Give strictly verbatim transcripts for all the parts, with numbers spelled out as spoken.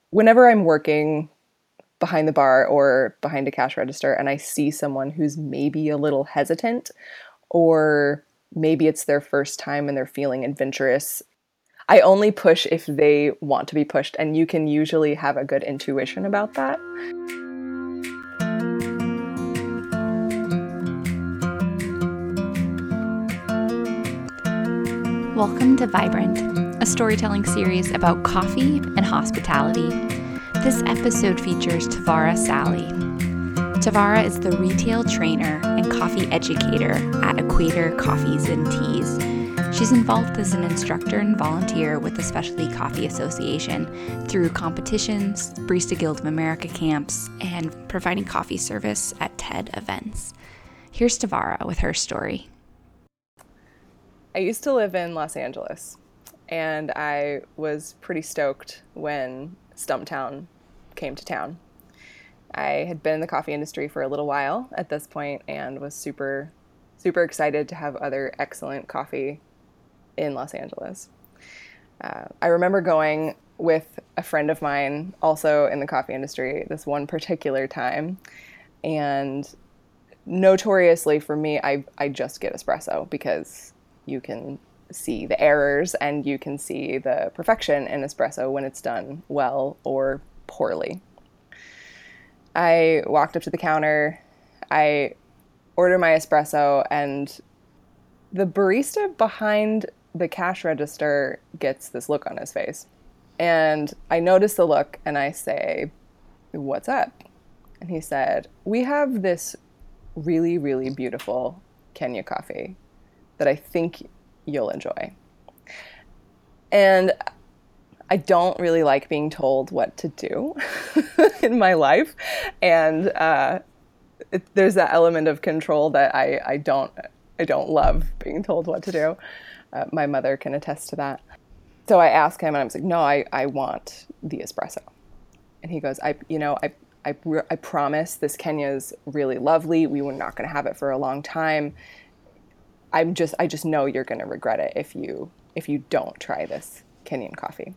whenever I'm working behind the bar or behind a cash register and I see someone who's maybe a little hesitant, or maybe it's their first time and they're feeling adventurous, I only push if they want to be pushed, and you can usually have a good intuition about that. Welcome to Vibrant, a storytelling series about coffee and hospitality. This episode features Tavara Sally. Tavara is the retail trainer and coffee educator at Equator Coffees and Teas. She's involved as an instructor and volunteer with the Specialty Coffee Association through competitions, Barista Guild of America camps, and providing coffee service at TED events. Here's Tavara with her story. I used to live in Los Angeles, and I was pretty stoked when Stumptown came to town. I had been in the coffee industry for a little while at this point and was super, super excited to have other excellent coffee in Los Angeles. Uh, I remember going with a friend of mine, also in the coffee industry, this one particular time, and notoriously for me, I, I just get espresso because you can see the errors and you can see the perfection in espresso when it's done well or poorly. I walked up to the counter, I ordered my espresso, and the barista behind the cash register gets this look on his face. And I notice the look and I say, "What's up?" And he said, "We have this really, really beautiful Kenya coffee that I think you'll enjoy." And I don't really like being told what to do in my life. And uh, it, there's that element of control that I, I don't I don't love being told what to do. Uh, my mother can attest to that. So I asked him and I was like, "No, I, I want the espresso." And he goes, I, you know, I, I, I promise this Kenya is really lovely. We were not going to have it for a long time. I'm just, I just know you're going to regret it if you, if you don't try this Kenyan coffee.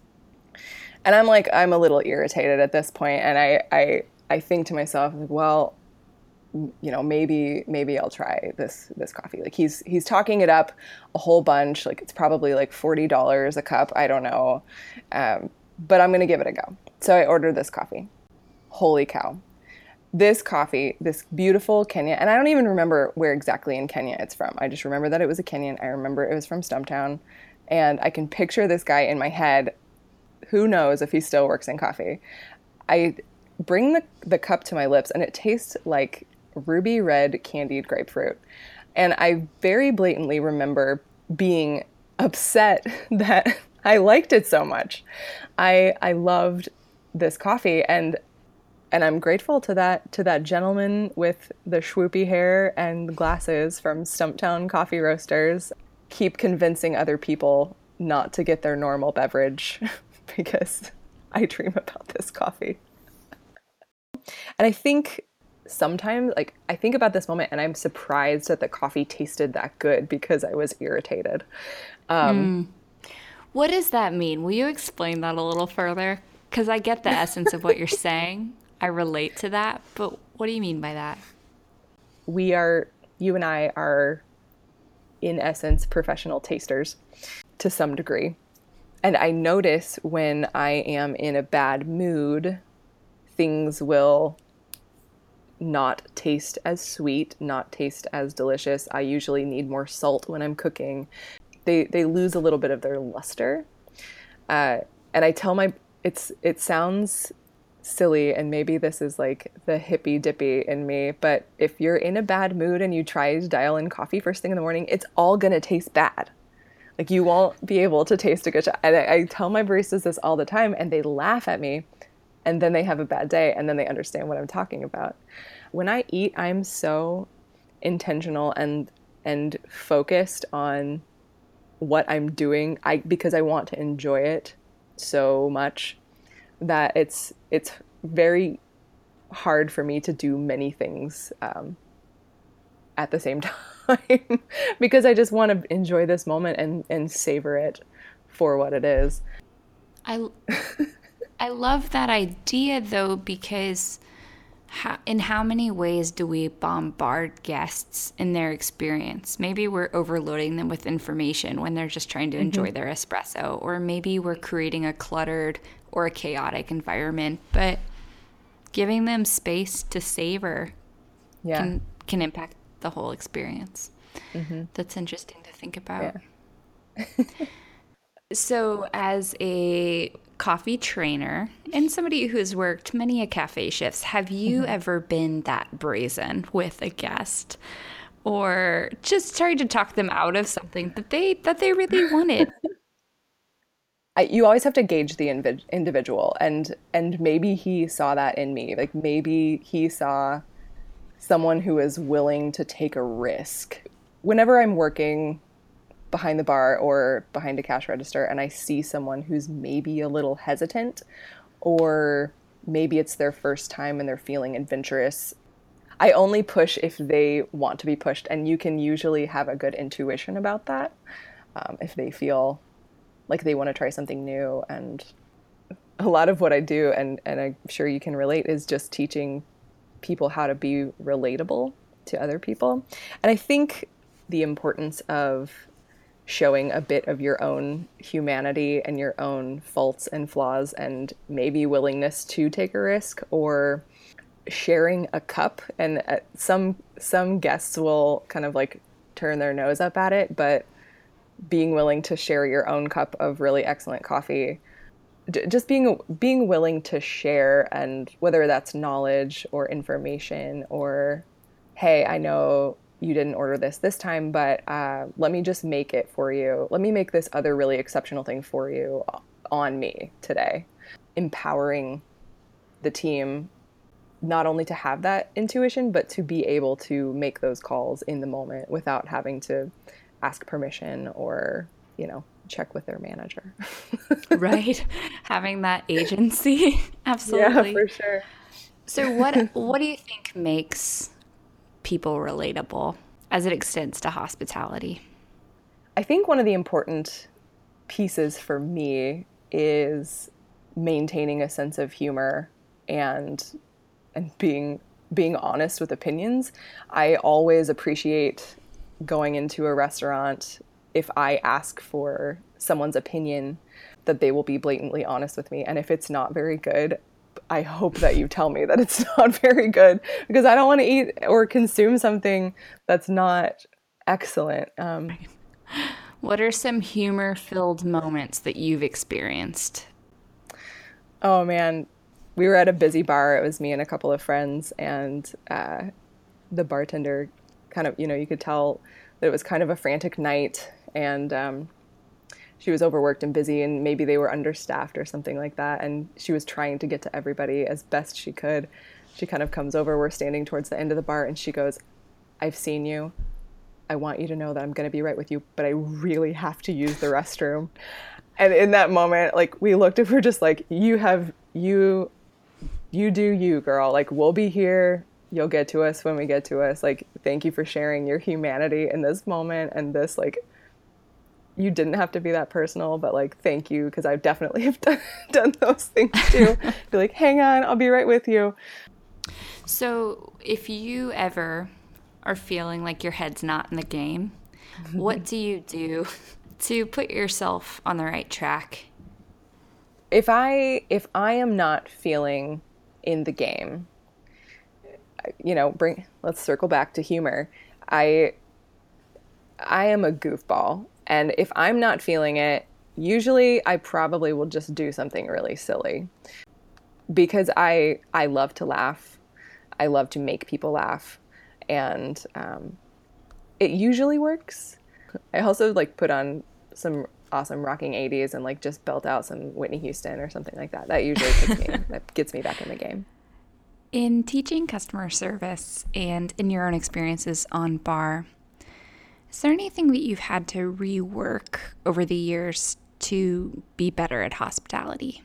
And I'm like, I'm a little irritated at this point, and I, I, I think to myself, like, well, you know, maybe, maybe I'll try this, this coffee. Like he's, he's talking it up a whole bunch. Like it's probably like forty dollars a cup. I don't know. Um, but I'm going to give it a go. So I ordered this coffee. Holy cow. This coffee, this beautiful Kenya, and I don't even remember where exactly in Kenya it's from. I just remember that it was a Kenyan. I remember it was from Stumptown, and I can picture this guy in my head. Who knows if he still works in coffee? I bring the, the cup to my lips, and it tastes like ruby red candied grapefruit. And I very blatantly remember being upset that I liked it so much. I I loved this coffee, and and I'm grateful to that to that gentleman with the swoopy hair and glasses from Stumptown Coffee Roasters. Keep convincing other people not to get their normal beverage because I dream about this coffee. And I think sometimes, like, I think about this moment and I'm surprised that the coffee tasted that good because I was irritated. Um, Mm. What does that mean? Will you explain that a little further? Because I get the essence of what you're saying. I relate to that, but what do you mean by that? We are, you and I are, in essence, professional tasters to some degree. And I notice when I am in a bad mood, things will not taste as sweet, not taste as delicious. I usually need more salt when I'm cooking. They they lose a little bit of their luster. Uh, and I tell my, it's it sounds silly, and maybe this is like the hippy dippy in me, but if you're in a bad mood and you try to dial in coffee first thing in the morning, it's all gonna taste bad. Like you won't be able to taste a good shot. And I, I tell my baristas this all the time, and they laugh at me, and then they have a bad day, and then they understand what I'm talking about. When I eat, I'm so intentional and and focused on what I'm doing, I because I want to enjoy it so much that it's it's very hard for me to do many things um, at the same time because I just want to enjoy this moment and, and savor it for what it is. I I love that idea though, because how, in how many ways do we bombard guests in their experience? Maybe we're overloading them with information when they're just trying to Mm-hmm. enjoy their espresso, or maybe we're creating a cluttered or a chaotic environment, but giving them space to savor Yeah. can can impact the whole experience. Mm-hmm. That's interesting to think about. Yeah. So, as a coffee trainer and somebody who has worked many a cafe shifts, have you Mm-hmm. ever been that brazen with a guest, or just tried to talk them out of something that they that they really wanted? I, you always have to gauge the invi- individual, and and maybe he saw that in me. Like maybe he saw someone who is willing to take a risk. Whenever I'm working behind the bar or behind a cash register and I see someone who's maybe a little hesitant, or maybe it's their first time and they're feeling adventurous, I only push if they want to be pushed. And you can usually have a good intuition about that, um, if they feel like they want to try something new. And a lot of what I do, and, and I'm sure you can relate, is just teaching people how to be relatable to other people. And I think the importance of showing a bit of your own humanity and your own faults and flaws, and maybe willingness to take a risk, or sharing a cup. And uh, some some guests will kind of like turn their nose up at it, but being willing to share your own cup of really excellent coffee, just being being willing to share, and whether that's knowledge or information, or hey, I know you didn't order this this time, but uh, let me just make it for you. Let me make this other really exceptional thing for you on me today. Empowering the team not only to have that intuition, but to be able to make those calls in the moment without having to ask permission or, you know, check with their manager. Right? Having that agency. Yeah, Absolutely. for sure. So what what do you think makes people relatable as it extends to hospitality? I think one of the important pieces for me is maintaining a sense of humor, and and being being honest with opinions. I always appreciate going into a restaurant, if I ask for someone's opinion, that they will be blatantly honest with me. And if it's not very good, I hope that you tell me that it's not very good, because I don't want to eat or consume something that's not excellent. Um, What are some humor-filled moments that you've experienced? oh man, we were at a busy bar. It was me and a couple of friends, and uh, the bartender kind of, you know, you could tell that it was kind of a frantic night, and um, she was overworked and busy, and maybe they were understaffed or something like that. And she was trying to get to everybody as best she could. She kind of comes over, we're standing towards the end of the bar, and she goes, I've seen you. I want you to know that I'm going to be right with you, but I really have to use the restroom. And in that moment, like, we looked and we're just like, you have, you, you do you, girl. Like, we'll be here. You'll get to us when we get to us. Like, thank you for sharing your humanity in this moment. And this, like, you didn't have to be that personal, but like, thank you. Cause I definitely have done, done those things too. Be like, hang on, I'll be right with you. So, if you ever are feeling like your head's not in the game, what do you do to put yourself on the right track? If I, if I am not feeling in the game, you know, bring, let's circle back to humor. I, I am a goofball. And if I'm not feeling it, usually I probably will just do something really silly, because I I love to laugh. I love to make people laugh, and um, it usually works. I also like put on some awesome rocking eighties and like just belt out some Whitney Houston or something like that. That usually puts me that gets me back in the game. In teaching customer service and in your own experiences on bar, is there anything that you've had to rework over the years to be better at hospitality?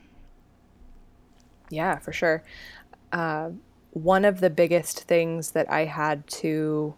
Yeah, for sure. Uh, one of the biggest things that I had to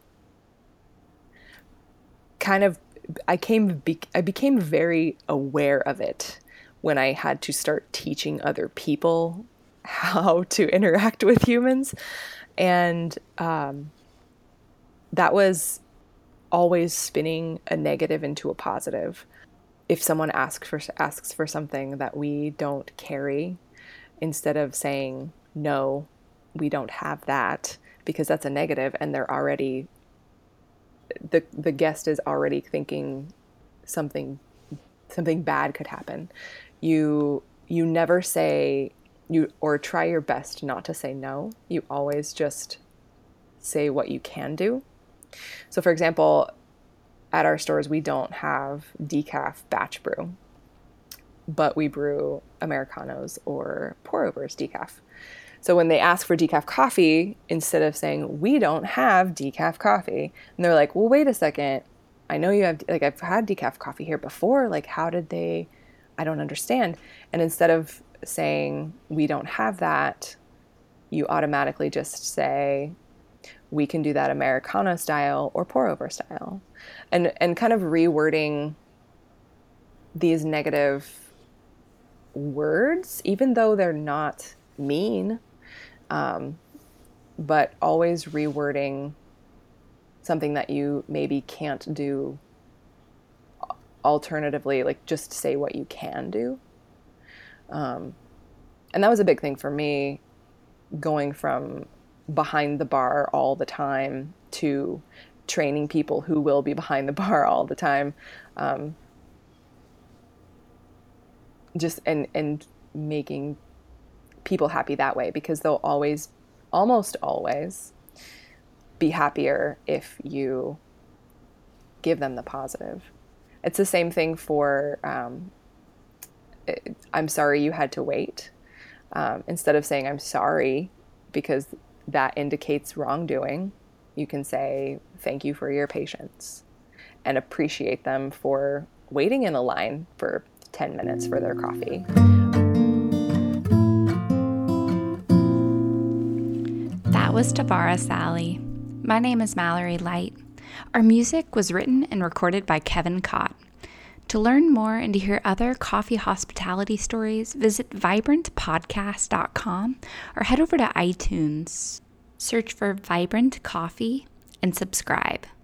kind of, I came, be, I became very aware of it when I had to start teaching other people how to interact with humans. And um, that was always spinning a negative into a positive. If someone asks for asks for something that we don't carry, instead of saying, no, we don't have that, because that's a negative, and they're already, the the guest is already thinking something something bad could happen. You you never say, you or try your best not to say no. You always just say what you can do. So for example, at our stores, we don't have decaf batch brew, but we brew Americanos or pour overs decaf. So when they ask for decaf coffee, instead of saying, we don't have decaf coffee, and they're like, well, wait a second. I know you have, like, I've had decaf coffee here before. Like, how did they, I don't understand. And instead of saying, we don't have that, you automatically just say, we can do that Americano style or pour over style. And, and kind of rewording these negative words, even though they're not mean, um, but always rewording something that you maybe can't do alternatively, like just say what you can do. Um, and that was a big thing for me, going from behind the bar all the time to training people who will be behind the bar all the time. Um, just, and, and making people happy that way, because they'll always, almost always be happier if you give them the positive. It's the same thing for, um, I'm sorry you had to wait. Um, instead of saying I'm sorry, because that indicates wrongdoing, you can say thank you for your patience and appreciate them for waiting in a line for ten minutes for their coffee. That was Tavara Sally. My name is Mallory Light. Our music was written and recorded by Kevin Cott. To learn more and to hear other coffee hospitality stories, visit vibrant podcast dot com or head over to iTunes. Search for Vibrant Coffee and subscribe.